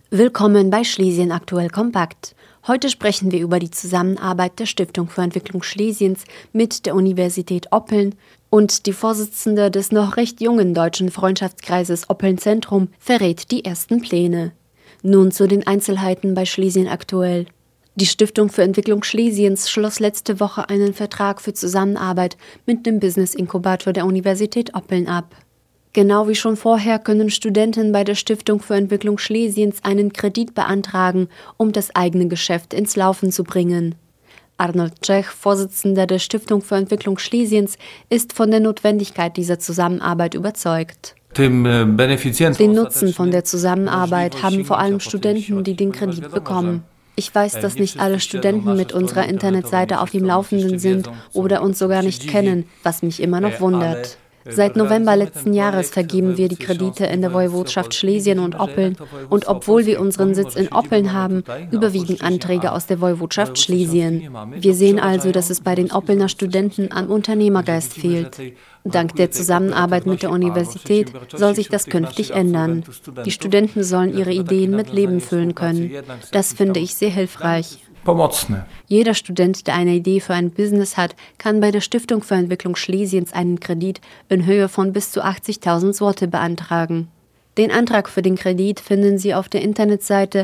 Willkommen bei Schlesien aktuell kompakt. Heute sprechen wir über die Zusammenarbeit der Stiftung für Entwicklung Schlesiens mit der Universität Oppeln und die Vorsitzende des noch recht jungen deutschen Freundschaftskreises Oppeln Zentrum verrät die ersten Pläne. Nun zu den Einzelheiten bei Schlesien aktuell. Die Stiftung für Entwicklung Schlesiens schloss letzte Woche einen Vertrag für Zusammenarbeit mit dem Business-Inkubator der Universität Oppeln ab. Genau wie schon vorher können Studenten bei der Stiftung für Entwicklung Schlesiens einen Kredit beantragen, um das eigene Geschäft ins Laufen zu bringen. Arnold Czech, Vorsitzender der Stiftung für Entwicklung Schlesiens, ist von der Notwendigkeit dieser Zusammenarbeit überzeugt. Den Nutzen von der Zusammenarbeit haben vor allem Studenten, die den Kredit bekommen. Ich weiß, dass nicht alle Studenten mit unserer Internetseite auf dem Laufenden sind oder uns sogar nicht kennen, was mich immer noch wundert. Seit November letzten Jahres vergeben wir die Kredite in der Woiwodschaft Schlesien und Oppeln. Und obwohl wir unseren Sitz in Oppeln haben, überwiegen Anträge aus der Woiwodschaft Schlesien. Wir sehen also, dass es bei den Oppelner Studenten an Unternehmergeist fehlt. Dank der Zusammenarbeit mit der Universität soll sich das künftig ändern. Die Studenten sollen ihre Ideen mit Leben füllen können. Das finde ich sehr hilfreich. Jeder Student, der eine Idee für ein Business hat, kann bei der Stiftung für Entwicklung Schlesiens einen Kredit in Höhe von bis zu 80.000 Zloty beantragen. Den Antrag für den Kredit finden Sie auf der Internetseite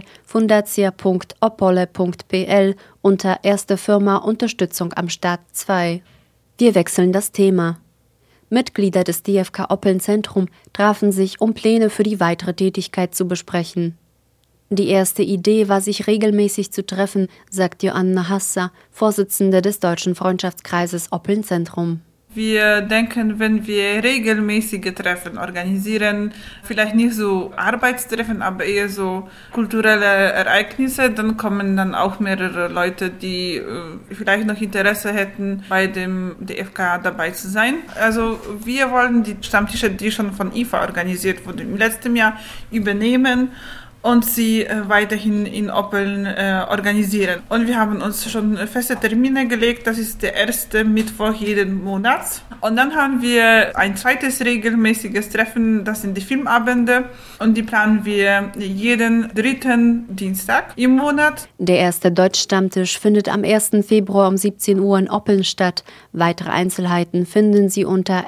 fundacja.opole.pl unter Erste Firma Unterstützung am Start 2. Wir wechseln das Thema. Mitglieder des DFK Oppeln Zentrum trafen sich, um Pläne für die weitere Tätigkeit zu besprechen. Die erste Idee war, sich regelmäßig zu treffen, sagt Joanna Hasser, Vorsitzende des Deutschen Freundschaftskreises Oppeln Zentrum. Wir denken, wenn wir regelmäßige Treffen organisieren, vielleicht nicht so Arbeitstreffen, aber eher so kulturelle Ereignisse, dann kommen dann auch mehrere Leute, die vielleicht noch Interesse hätten, bei dem DFK dabei zu sein. Also wir wollen die Stammtische, die schon von IFA organisiert wurden, im letzten Jahr übernehmen und sie weiterhin in Oppeln organisieren. Und wir haben uns schon feste Termine gelegt, das ist der erste Mittwoch jeden Monat. Und dann haben wir ein zweites regelmäßiges Treffen, das sind die Filmabende. Und die planen wir jeden dritten Dienstag im Monat. Der erste Deutsch-Stammtisch findet am 1. Februar um 17 Uhr in Oppeln statt. Weitere Einzelheiten finden Sie unter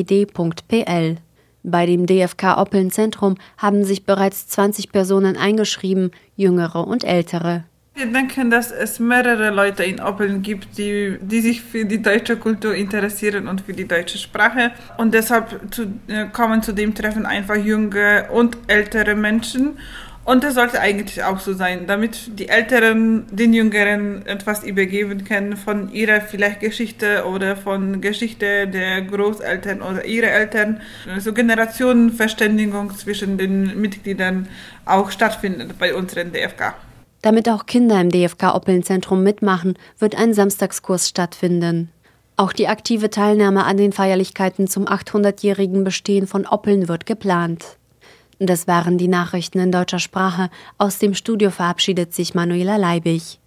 skgd.pl. Bei dem DFK Oppeln Zentrum haben sich bereits 20 Personen eingeschrieben, jüngere und ältere. Wir denken, dass es mehrere Leute in Oppeln gibt, die sich für die deutsche Kultur interessieren und für die deutsche Sprache. Und deshalb kommen zu dem Treffen einfach junge und ältere Menschen. Und das sollte eigentlich auch so sein, damit die Älteren den Jüngeren etwas übergeben können von ihrer vielleicht Geschichte oder von Geschichte der Großeltern oder ihrer Eltern. So Generationenverständigung zwischen den Mitgliedern auch stattfindet bei unseren DFK. Damit auch Kinder im DFK Oppeln Zentrum mitmachen, wird ein Samstagskurs stattfinden. Auch die aktive Teilnahme an den Feierlichkeiten zum 800-jährigen Bestehen von Oppeln wird geplant. Das waren die Nachrichten in deutscher Sprache. Aus dem Studio verabschiedet sich Manuela Leibig.